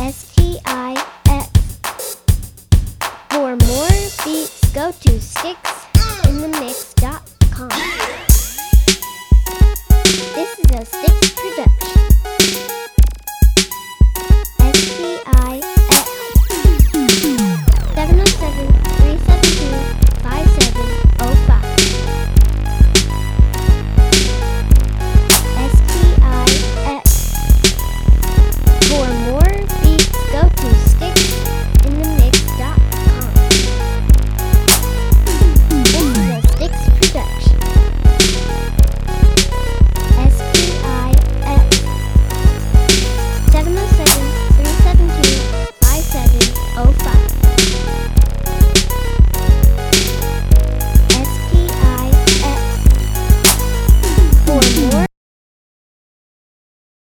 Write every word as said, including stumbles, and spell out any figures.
S T I X. For more beats, go to Sticks in the Mix